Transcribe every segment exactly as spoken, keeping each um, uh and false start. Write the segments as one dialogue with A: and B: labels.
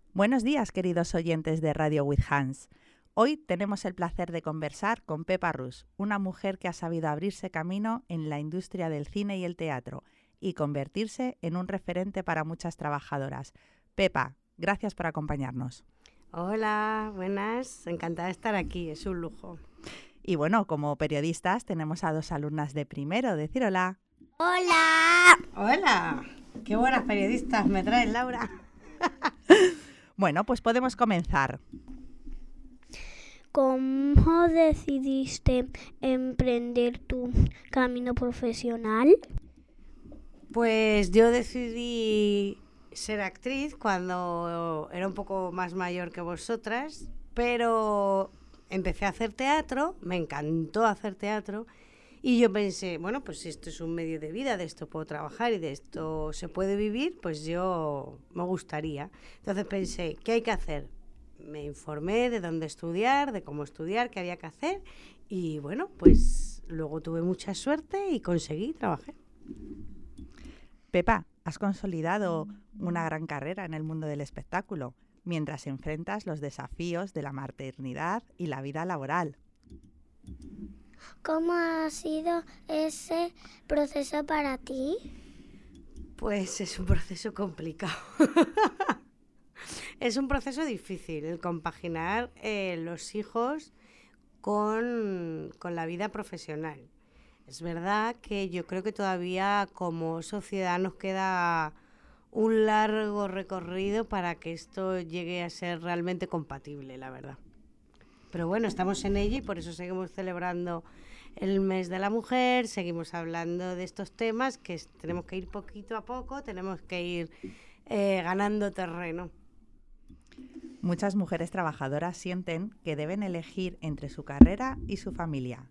A: Buenos días, queridos oyentes de Radio with Hans. Hoy tenemos el placer de conversar con Pepa Rus, una mujer que ha sabido abrirse camino en la industria del cine y el teatro y convertirse en un referente para muchas trabajadoras. Pepa, gracias por acompañarnos.
B: Hola, buenas, encantada de estar aquí, es un lujo.
A: Y bueno, como periodistas tenemos a dos alumnas de primero, decir hola.
C: ¡Hola!
B: Hola, qué buenas periodistas me traes, Laura.
A: Bueno, pues podemos comenzar.
C: ¿Cómo decidiste emprender tu camino profesional?
B: Pues yo decidí ser actriz cuando era un poco más mayor que vosotras, pero empecé a hacer teatro, me encantó hacer teatro y yo pensé, bueno, pues si esto es un medio de vida, de esto puedo trabajar y de esto se puede vivir, pues yo me gustaría. Entonces pensé, ¿qué hay que hacer? Me informé de dónde estudiar, de cómo estudiar, qué había que hacer y bueno, pues luego tuve mucha suerte y conseguí, trabajé.
A: Pepa, has consolidado una gran carrera en el mundo del espectáculo, mientras enfrentas los desafíos de la maternidad y la vida laboral.
C: ¿Cómo ha sido ese proceso para ti?
B: Pues es un proceso complicado. Es un proceso difícil el compaginar eh, los hijos con, con la vida profesional. Es verdad que yo creo que todavía como sociedad nos queda un largo recorrido para que esto llegue a ser realmente compatible, la verdad. Pero bueno, estamos en ello y por eso seguimos celebrando el mes de la mujer, seguimos hablando de estos temas que tenemos que ir poquito a poco, tenemos que ir eh, ganando terreno.
A: Muchas mujeres trabajadoras sienten que deben elegir entre su carrera y su familia.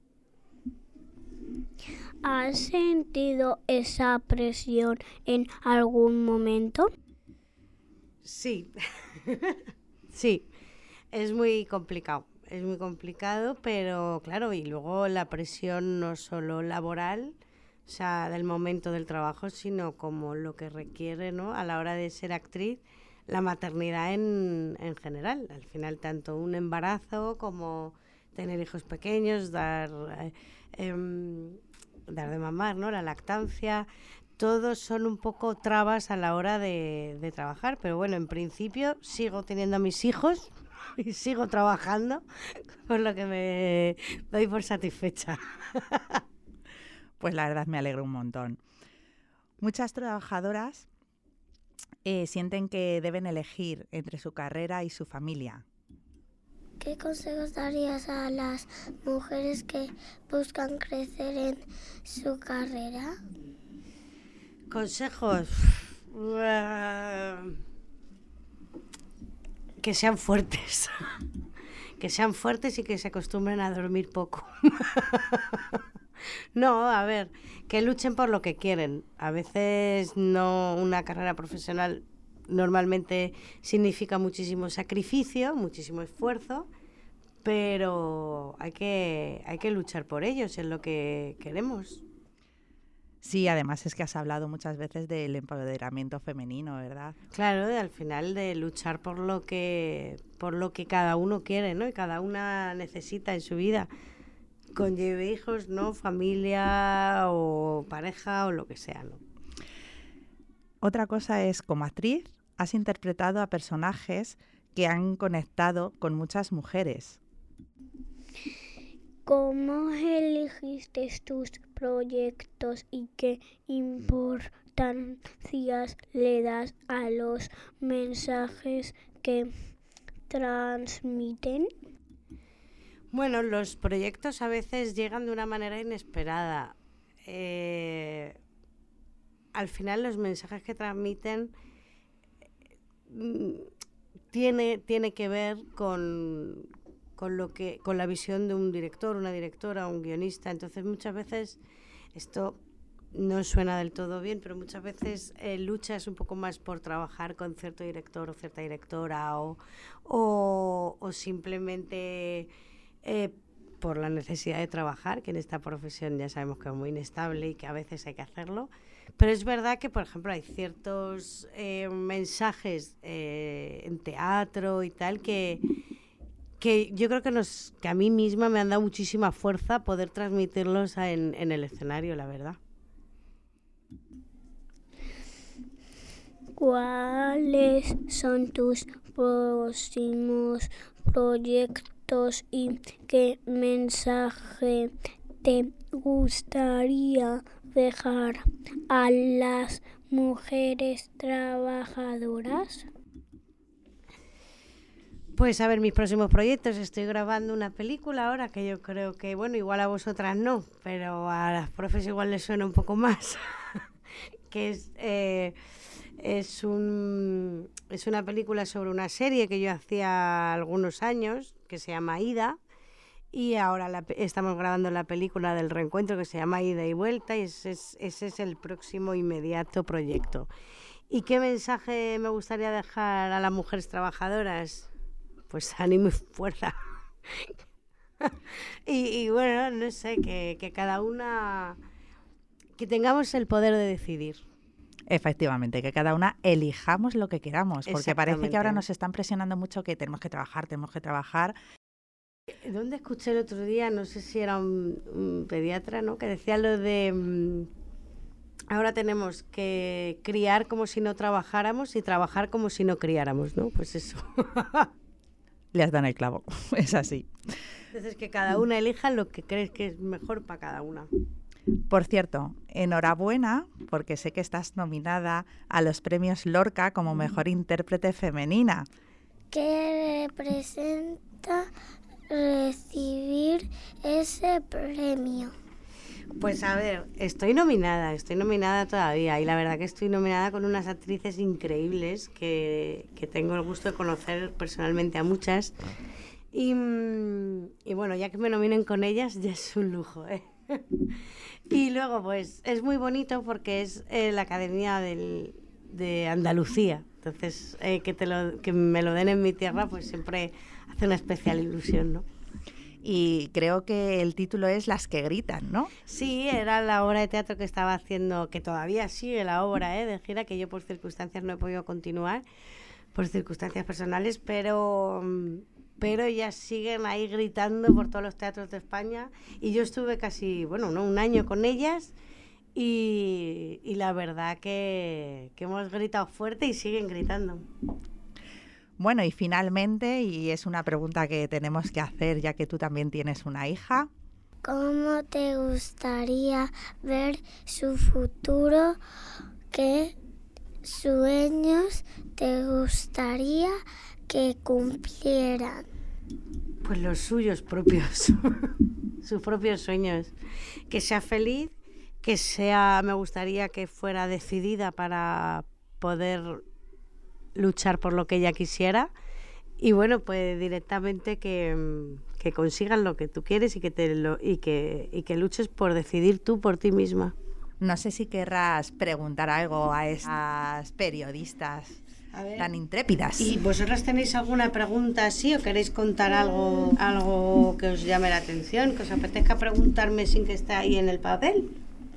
C: ¿Has sentido esa presión en algún momento?
B: Sí, sí, es muy complicado, es muy complicado, pero claro, y luego la presión no solo laboral, o sea, del momento del trabajo, sino como lo que requiere, ¿no?, a la hora de ser actriz, la maternidad en, en general. Al final, tanto un embarazo como tener hijos pequeños, dar... Eh, eh, dar de mamar, ¿no?, la lactancia, todos son un poco trabas a la hora de, de trabajar, pero bueno, en principio sigo teniendo a mis hijos y sigo trabajando, con lo que me doy por satisfecha.
A: Pues la verdad me alegro un montón. Muchas trabajadoras eh, sienten que deben elegir entre su carrera y su familia.
C: ¿Qué consejos darías a las mujeres que buscan crecer en su carrera?
B: Consejos. Que sean fuertes. Que sean fuertes y que se acostumbren a dormir poco. No, a ver, que luchen por lo que quieren. A veces no, una carrera profesional normalmente significa muchísimo sacrificio, muchísimo esfuerzo, pero hay que, hay que luchar por ellos, es lo que queremos.
A: Sí, además es que has hablado muchas veces del empoderamiento femenino, ¿verdad?
B: Claro, de, al final de luchar por lo que por lo que cada uno quiere, ¿no? Y cada una necesita en su vida. Conlleve hijos, ¿no?, familia o pareja o lo que sea, ¿no?
A: Otra cosa es, como actriz, has interpretado a personajes que han conectado con muchas mujeres.
C: ¿Cómo elegiste tus proyectos y qué importancia le das a los mensajes que transmiten?
B: Bueno, los proyectos a veces llegan de una manera inesperada. Eh, al final los mensajes que transmiten eh, tiene, tiene que ver con, con, lo que, con la visión de un director, una directora, un guionista. Entonces muchas veces esto no suena del todo bien, pero muchas veces eh, luchas un poco más por trabajar con cierto director o cierta directora o, o, o simplemente... Eh, por la necesidad de trabajar, que en esta profesión ya sabemos que es muy inestable y que a veces hay que hacerlo, Pero es verdad que, por ejemplo, hay ciertos eh, mensajes eh, en teatro y tal que, que yo creo que, nos, que a mí misma me han dado muchísima fuerza poder transmitirlos a, en, en el escenario, la verdad.
C: ¿Cuáles son tus próximos proyectos y qué mensaje te gustaría dejar a las mujeres trabajadoras?
B: Pues a ver, mis próximos proyectos, estoy grabando una película ahora que yo creo que, bueno, igual a vosotras no, pero a las profes igual les suena un poco más, que es, eh, es, un, es una película sobre una serie que yo hacía algunos años, que se llama Ida, y ahora la, estamos grabando la película del reencuentro que se llama Ida y Vuelta, y ese es, ese es el próximo inmediato proyecto. ¿Y qué mensaje me gustaría dejar a las mujeres trabajadoras? Pues ánimo y fuerza. y, y bueno, no sé, que, que cada una, que tengamos el poder de decidir.
A: Efectivamente, que cada una elijamos lo que queramos, porque parece que ahora nos están presionando mucho que tenemos que trabajar, tenemos que trabajar.
B: ¿Dónde escuché el otro día? No sé si era un, un pediatra, ¿no? Que decía lo de um, ahora tenemos que criar como si no trabajáramos y trabajar como si no criáramos, ¿no? Pues eso.
A: Le has dado en el clavo, es así.
B: Entonces que cada una elija lo que crees que es mejor para cada una.
A: Por cierto, enhorabuena, porque sé que estás nominada a los premios Lorca como mejor intérprete femenina.
C: ¿Qué representa recibir ese premio?
B: Pues a ver, estoy nominada, estoy nominada todavía y la verdad que estoy nominada con unas actrices increíbles que, que tengo el gusto de conocer personalmente a muchas y, y bueno, ya que me nominen con ellas ya es un lujo, ¿eh? Y luego pues es muy bonito porque es eh, la Academia del, de Andalucía, entonces eh, que, te lo, que me lo den en mi tierra pues siempre hace una especial ilusión, ¿no?
A: Y creo que el título es Las que gritan, ¿no?
B: Sí, era la obra de teatro que estaba haciendo, que todavía sigue la obra ¿eh? de gira, que yo por circunstancias no he podido continuar, por circunstancias personales, pero, pero ellas siguen ahí gritando por todos los teatros de España y yo estuve casi, bueno, no un año con ellas y, y la verdad que, que hemos gritado fuerte y siguen gritando.
A: Bueno, y finalmente, y es una pregunta que tenemos que hacer ya que tú también tienes una hija.
C: ¿Cómo te gustaría ver su futuro? ¿Qué sueños te gustaría que cumplieran?
B: Pues los suyos propios, sus propios sueños. Que sea feliz, que sea, me gustaría que fuera decidida para poder luchar por lo que ella quisiera y bueno, pues directamente que, que consigan lo que tú quieres y que, te lo, y, que, y que luches por decidir tú por ti misma.
A: No sé si querrás preguntar algo a esas periodistas tan intrépidas.
B: ¿Y vosotras tenéis alguna pregunta así o queréis contar algo, algo que os llame la atención, que os apetezca preguntarme sin que esté ahí en el papel?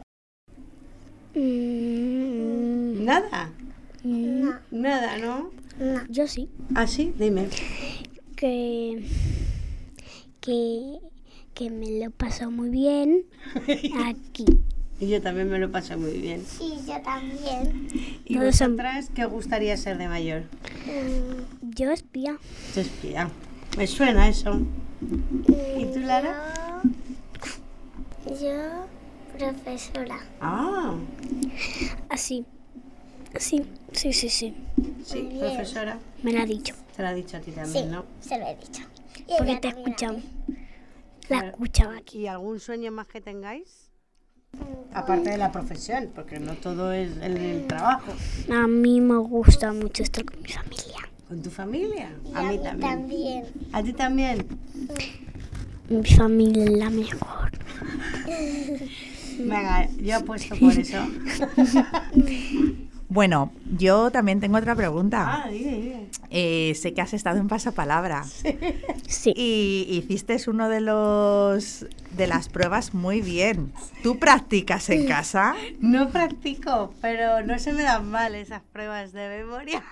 C: Mm,
B: ¿Nada?
C: no.
B: Nada, ¿no?
C: No. Yo sí.
B: ¿Ah, sí? Dime.
C: Que, que, que me lo paso muy bien aquí.
B: Y yo también me lo paso muy bien.
C: Sí, yo también.
B: ¿Y vosotras qué os gustaría ser de mayor?
C: Mm, yo espía.
B: Yo espía. Me suena eso.
C: Mm,
B: ¿Y tú, Lara?
C: Yo, yo profesora.
B: Ah.
C: Así. Sí, sí, sí, sí.
B: Sí, profesora.
C: Me lo ha dicho.
B: Te lo ha dicho a ti también,
C: sí,
B: ¿no?
C: Se lo he dicho. Porque te he escuchado. La
B: Claro.
C: escuchaba aquí.
B: ¿Y algún sueño más que tengáis? Aparte de la profesión, porque no todo es el, el trabajo.
C: A mí me gusta mucho estar con mi familia.
B: ¿Con tu familia?
C: Y
B: a, mí,
C: mí
B: también.
C: también.
B: ¿A ti también?
C: Mi familia es la mejor.
B: Venga, yo apuesto por eso.
A: Bueno, yo también tengo otra pregunta.
B: Ah, dime, dime.
A: Eh, sé que has estado en Pasapalabra.
B: Sí.
C: Sí.
A: Y hiciste uno de los de las pruebas muy bien. ¿Tú practicas en casa?
B: No practico, pero no se me dan mal esas pruebas de memoria.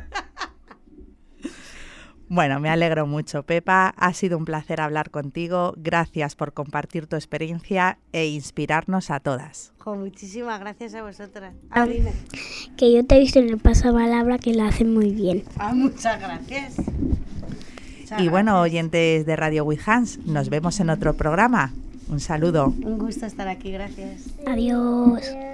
A: Bueno, me alegro mucho, Pepa. Ha sido un placer hablar contigo. Gracias por compartir tu experiencia e inspirarnos a todas.
B: Jo, muchísimas gracias a vosotras.
C: Ah,
B: Ah, dime.
C: Que yo te he visto en el pasapalabra que lo hacen muy bien.
B: Ah, muchas gracias. Muchas
A: Y bueno,
B: gracias.
A: oyentes de Radio With Hans, nos vemos en otro programa. Un saludo.
B: Un gusto estar aquí, gracias.
C: Adiós.